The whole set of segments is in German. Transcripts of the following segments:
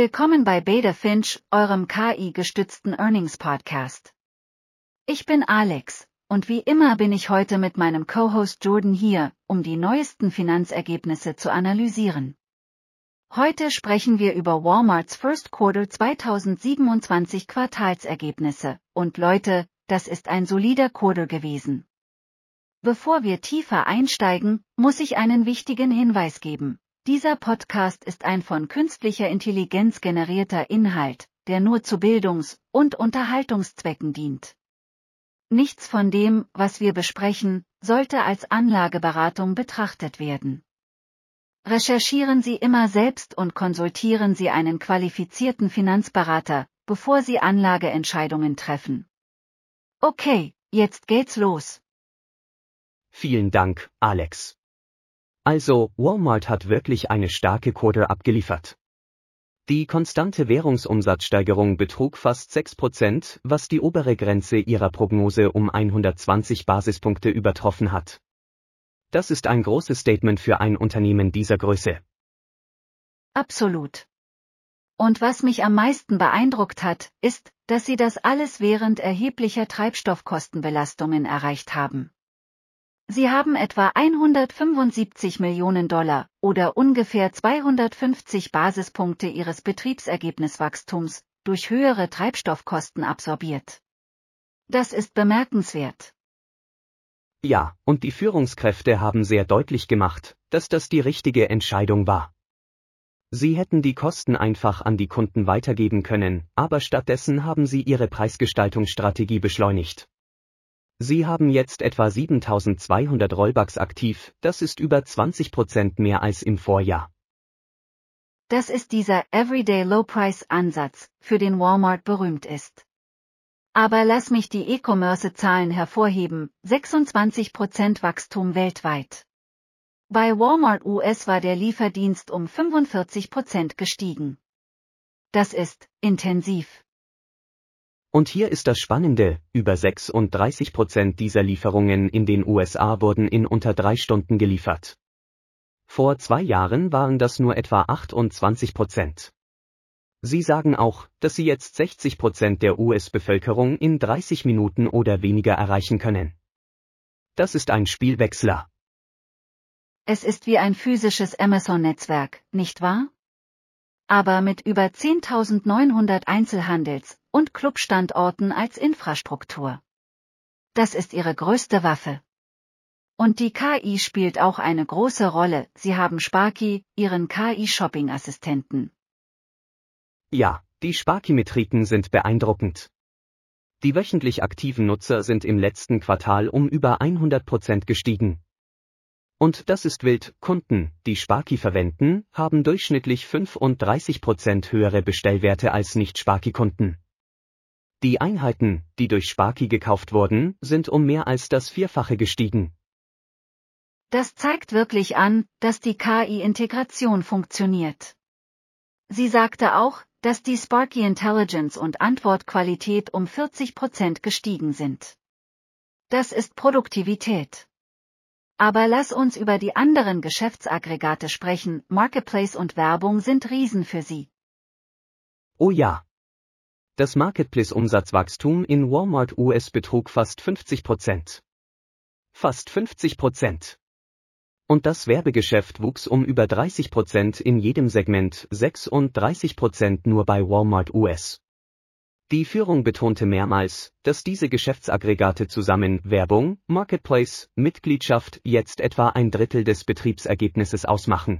Willkommen bei Beta Finch, eurem KI-gestützten Earnings-Podcast. Ich bin Alex, und wie immer bin ich heute mit meinem Co-Host Jordan hier, um die neuesten Finanzergebnisse zu analysieren. Heute sprechen wir über Walmarts First Quarter 2027 Quartalsergebnisse, und Leute, das ist ein solider Quarter gewesen. Bevor wir tiefer einsteigen, muss ich einen wichtigen Hinweis geben. Dieser Podcast ist ein von künstlicher Intelligenz generierter Inhalt, der nur zu Bildungs- und Unterhaltungszwecken dient. Nichts von dem, was wir besprechen, sollte als Anlageberatung betrachtet werden. Recherchieren Sie immer selbst und konsultieren Sie einen qualifizierten Finanzberater, bevor Sie Anlageentscheidungen treffen. Okay, jetzt geht's los. Vielen Dank, Alex. Also, Walmart hat wirklich eine starke Quarter abgeliefert. Die konstante Währungsumsatzsteigerung betrug fast 6%, was die obere Grenze ihrer Prognose um 120 Basispunkte übertroffen hat. Das ist ein großes Statement für ein Unternehmen dieser Größe. Absolut. Und was mich am meisten beeindruckt hat, ist, dass sie das alles während erheblicher Treibstoffkostenbelastungen erreicht haben. Sie haben etwa $175 Millionen oder ungefähr 250 Basispunkte ihres Betriebsergebniswachstums durch höhere Treibstoffkosten absorbiert. Das ist bemerkenswert. Ja, und die Führungskräfte haben sehr deutlich gemacht, dass das die richtige Entscheidung war. Sie hätten die Kosten einfach an die Kunden weitergeben können, aber stattdessen haben sie ihre Preisgestaltungsstrategie beschleunigt. Sie haben jetzt etwa 7.200 Rollbacks aktiv, das ist über 20% mehr als im Vorjahr. Das ist dieser Everyday Low Price Ansatz, für den Walmart berühmt ist. Aber lass mich die E-Commerce-Zahlen hervorheben, 26% Wachstum weltweit. Bei Walmart US war der Lieferdienst um 45% gestiegen. Das ist intensiv. Und hier ist das Spannende, über 36% dieser Lieferungen in den USA wurden in unter 3 Stunden geliefert. Vor 2 Jahren waren das nur etwa 28%. Sie sagen auch, dass sie jetzt 60% der US-Bevölkerung in 30 Minuten oder weniger erreichen können. Das ist ein Spielwechsler. Es ist wie ein physisches Amazon-Netzwerk, nicht wahr? Aber mit über 10.900 Einzelhandels- und Clubstandorten als Infrastruktur. Das ist ihre größte Waffe. Und die KI spielt auch eine große Rolle, sie haben Sparky, ihren KI-Shopping-Assistenten. Ja, die Sparky-Metriken sind beeindruckend. Die wöchentlich aktiven Nutzer sind im letzten Quartal um über 100% gestiegen. Und das ist wild, Kunden, die Sparky verwenden, haben durchschnittlich 35% höhere Bestellwerte als Nicht-Sparky-Kunden. Die Einheiten, die durch Sparky gekauft wurden, sind um mehr als das Vierfache gestiegen. Das zeigt wirklich an, dass die KI-Integration funktioniert. Sie sagte auch, dass die Sparky Intelligence und Antwortqualität um 40% gestiegen sind. Das ist Produktivität. Aber lass uns über die anderen Geschäftsaggregate sprechen, Marketplace und Werbung sind Riesen für sie. Oh ja. Das Marketplace-Umsatzwachstum in Walmart US betrug fast 50%. Fast 50%. Und das Werbegeschäft wuchs um über 30% in jedem Segment, 36% nur bei Walmart US. Die Führung betonte mehrmals, dass diese Geschäftsaggregate zusammen Werbung, Marketplace, Mitgliedschaft jetzt etwa 1/3 des Betriebsergebnisses ausmachen.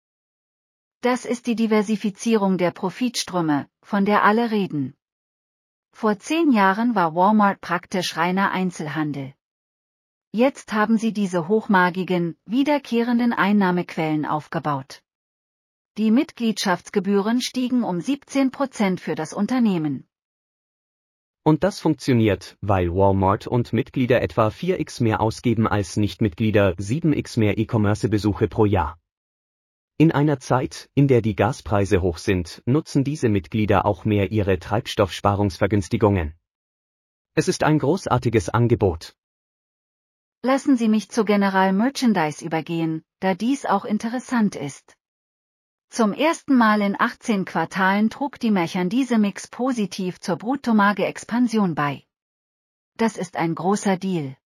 Das ist die Diversifizierung der Profitströme, von der alle reden. Vor 10 Jahren war Walmart praktisch reiner Einzelhandel. Jetzt haben sie diese hochmargigen, wiederkehrenden Einnahmequellen aufgebaut. Die Mitgliedschaftsgebühren stiegen um 17% für das Unternehmen. Und das funktioniert, weil Walmart und Mitglieder etwa 4x mehr ausgeben als Nichtmitglieder, 7x mehr E-Commerce-Besuche pro Jahr. In einer Zeit, in der die Gaspreise hoch sind, nutzen diese Mitglieder auch mehr ihre Treibstoffsparungsvergünstigungen. Es ist ein großartiges Angebot. Lassen Sie mich zu General Merchandise übergehen, da dies auch interessant ist. Zum ersten Mal in 18 Quartalen trug die Merchandise-Mix positiv zur Bruttomarge-Expansion bei. Das ist ein großer Deal.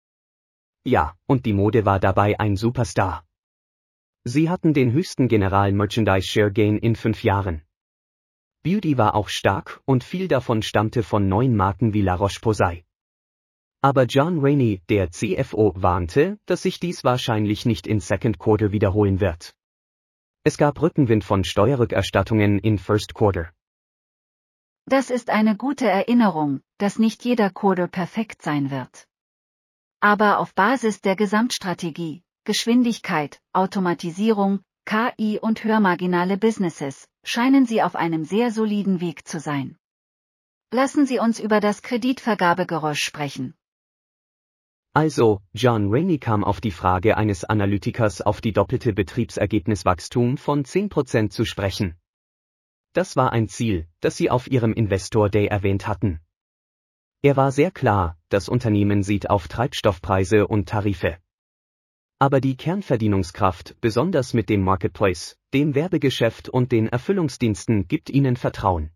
Ja, und die Mode war dabei ein Superstar. Sie hatten den höchsten General-Merchandise-Share-Gain in 5 Jahren. Beauty war auch stark und viel davon stammte von neuen Marken wie La Roche-Posay. Aber John Rainey, der CFO, warnte, dass sich dies wahrscheinlich nicht in Second Quarter wiederholen wird. Es gab Rückenwind von Steuerrückerstattungen in First Quarter. Das ist eine gute Erinnerung, dass nicht jeder Quarter perfekt sein wird. Aber auf Basis der Gesamtstrategie, Geschwindigkeit, Automatisierung, KI und höhermarginale Businesses, scheinen Sie auf einem sehr soliden Weg zu sein. Lassen Sie uns über das Kreditvergabegeräusch sprechen. Also, John Rainey kam auf die Frage eines Analytikers auf die doppelte Betriebsergebniswachstum von 10% zu sprechen. Das war ein Ziel, das Sie auf Ihrem Investor Day erwähnt hatten. Er war sehr klar, das Unternehmen sieht auf Treibstoffpreise und Tarife. Aber die Kernverdienungskraft, besonders mit dem Marketplace, dem Werbegeschäft und den Erfüllungsdiensten, gibt Ihnen Vertrauen.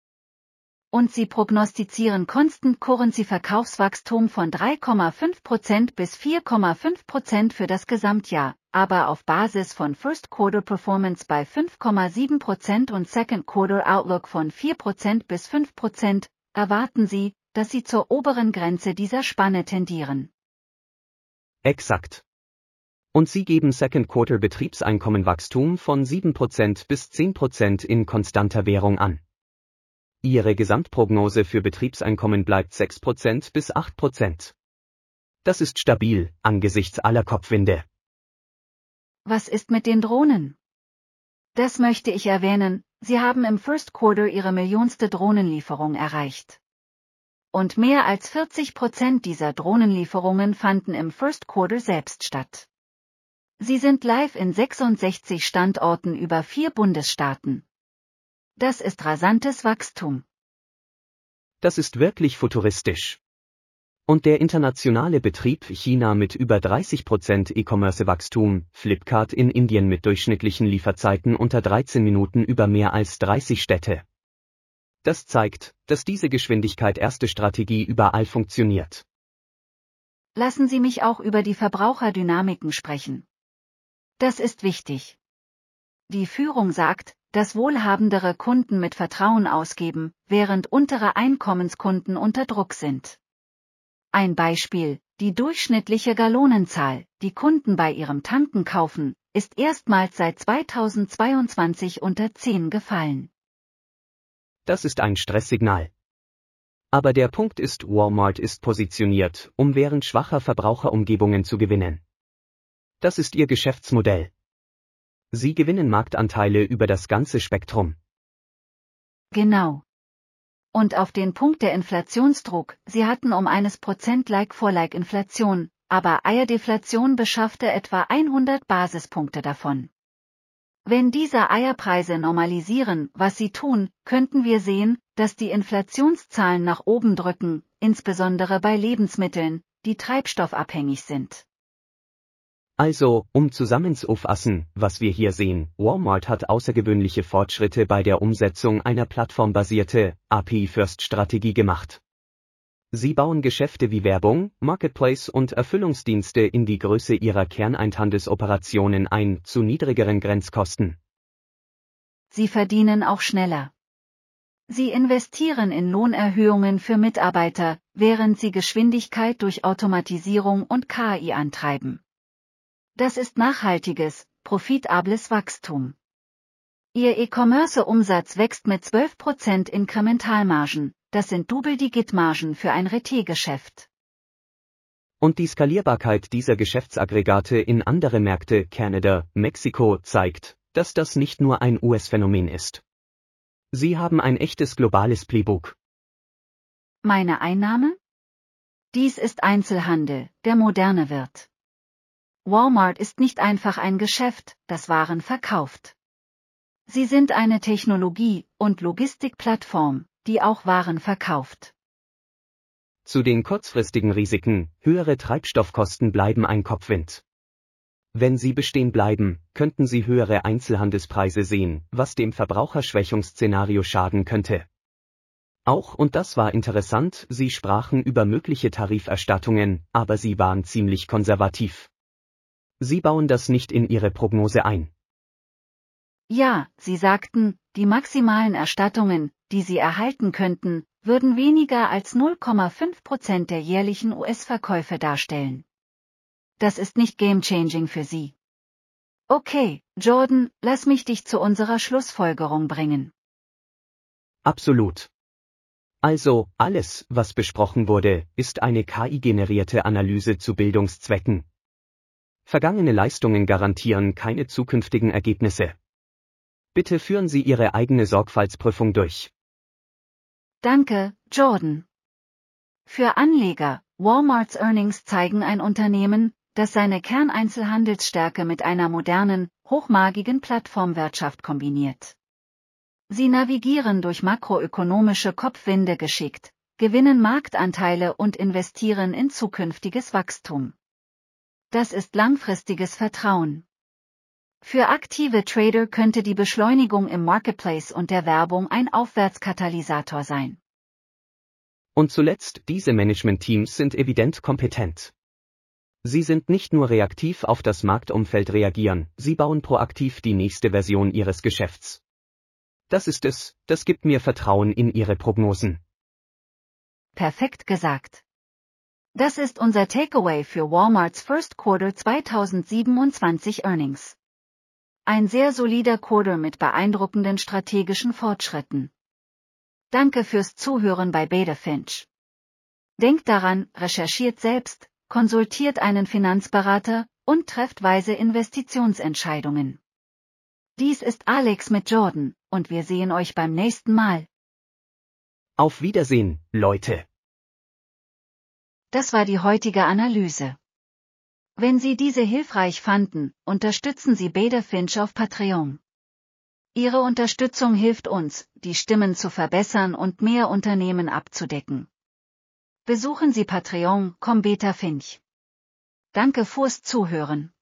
Und Sie prognostizieren Constant Currency Verkaufswachstum von 3,5% bis 4,5% für das Gesamtjahr, aber auf Basis von First Quarter Performance bei 5,7% und Second Quarter Outlook von 4% bis 5%, erwarten Sie, dass Sie zur oberen Grenze dieser Spanne tendieren. Exakt. Und Sie geben Second Quarter Betriebseinkommenwachstum von 7% bis 10% in konstanter Währung an. Ihre Gesamtprognose für Betriebseinkommen bleibt 6% bis 8%. Das ist stabil, angesichts aller Kopfwinde. Was ist mit den Drohnen? Das möchte ich erwähnen, Sie haben im First Quarter Ihre millionste Drohnenlieferung erreicht. Und mehr als 40% dieser Drohnenlieferungen fanden im First Quarter selbst statt. Sie sind live in 66 Standorten über 4 Bundesstaaten. Das ist rasantes Wachstum. Das ist wirklich futuristisch. Und der internationale Betrieb China mit über 30% E-Commerce-Wachstum, Flipkart in Indien mit durchschnittlichen Lieferzeiten unter 13 Minuten über mehr als 30 Städte. Das zeigt, dass diese Geschwindigkeit erste Strategie überall funktioniert. Lassen Sie mich auch über die Verbraucherdynamiken sprechen. Das ist wichtig. Die Führung sagt, dass wohlhabendere Kunden mit Vertrauen ausgeben, während untere Einkommenskunden unter Druck sind. Ein Beispiel: Die durchschnittliche Gallonenzahl, die Kunden bei ihrem Tanken kaufen, ist erstmals seit 2022 unter 10 gefallen. Das ist ein Stresssignal. Aber der Punkt ist, Walmart ist positioniert, um während schwacher Verbraucherumgebungen zu gewinnen. Das ist ihr Geschäftsmodell. Sie gewinnen Marktanteile über das ganze Spektrum. Genau. Und auf den Punkt der Inflationsdruck: Sie hatten um 1% Like-for-Like-Inflation, aber Eierdeflation beschaffte etwa 100 Basispunkte davon. Wenn diese Eierpreise normalisieren, was sie tun, könnten wir sehen, dass die Inflationszahlen nach oben drücken, insbesondere bei Lebensmitteln, die treibstoffabhängig sind. Also, um zusammenzufassen, was wir hier sehen, Walmart hat außergewöhnliche Fortschritte bei der Umsetzung einer plattformbasierte, API-First-Strategie gemacht. Sie bauen Geschäfte wie Werbung, Marketplace und Erfüllungsdienste in die Größe ihrer Kerneinhandelsoperationen ein, zu niedrigeren Grenzkosten. Sie verdienen auch schneller. Sie investieren in Lohnerhöhungen für Mitarbeiter, während sie Geschwindigkeit durch Automatisierung und KI antreiben. Das ist nachhaltiges, profitables Wachstum. Ihr E-Commerce-Umsatz wächst mit 12% Inkrementalmargen, das sind Double-Digit-Margen für ein Retail-Geschäft. Und die Skalierbarkeit dieser Geschäftsaggregate in andere Märkte, Kanada, Mexiko, zeigt, dass das nicht nur ein US-Phänomen ist. Sie haben ein echtes globales Playbook. Meine Einnahme? Dies ist Einzelhandel, der moderne wird. Walmart ist nicht einfach ein Geschäft, das Waren verkauft. Sie sind eine Technologie- und Logistikplattform, die auch Waren verkauft. Zu den kurzfristigen Risiken, höhere Treibstoffkosten bleiben ein Kopfwind. Wenn sie bestehen bleiben, könnten Sie höhere Einzelhandelspreise sehen, was dem Verbraucherschwächungsszenario schaden könnte. Auch, und das war interessant, Sie sprachen über mögliche Tariferstattungen, aber Sie waren ziemlich konservativ. Sie bauen das nicht in Ihre Prognose ein. Ja, Sie sagten, die maximalen Erstattungen, die Sie erhalten könnten, würden weniger als 0,5% der jährlichen US-Verkäufe darstellen. Das ist nicht game-changing für Sie. Okay, Jordan, lass mich dich zu unserer Schlussfolgerung bringen. Absolut. Also, alles, was besprochen wurde, ist eine KI-generierte Analyse zu Bildungszwecken. Vergangene Leistungen garantieren keine zukünftigen Ergebnisse. Bitte führen Sie Ihre eigene Sorgfaltsprüfung durch. Danke, Jordan. Für Anleger, Walmarts Earnings zeigen ein Unternehmen, das seine Kerneinzelhandelsstärke mit einer modernen, hochmargigen Plattformwirtschaft kombiniert. Sie navigieren durch makroökonomische Kopfwinde geschickt, gewinnen Marktanteile und investieren in zukünftiges Wachstum. Das ist langfristiges Vertrauen. Für aktive Trader könnte die Beschleunigung im Marketplace und der Werbung ein Aufwärtskatalysator sein. Und zuletzt, diese Management-Teams sind evident kompetent. Sie sind nicht nur reaktiv auf das Marktumfeld reagieren, sie bauen proaktiv die nächste Version ihres Geschäfts. Das ist es, das gibt mir Vertrauen in Ihre Prognosen. Perfekt gesagt. Das ist unser Takeaway für Walmarts First Quarter 2027 Earnings. Ein sehr solider Quarter mit beeindruckenden strategischen Fortschritten. Danke fürs Zuhören bei Beta Finch. Denkt daran, recherchiert selbst, konsultiert einen Finanzberater und trefft weise Investitionsentscheidungen. Dies ist Alex mit Jordan, und wir sehen euch beim nächsten Mal. Auf Wiedersehen, Leute. Das war die heutige Analyse. Wenn Sie diese hilfreich fanden, unterstützen Sie Beta Finch auf Patreon. Ihre Unterstützung hilft uns, die Stimmen zu verbessern und mehr Unternehmen abzudecken. Besuchen Sie Patreon.com/Beta Finch. Danke fürs Zuhören.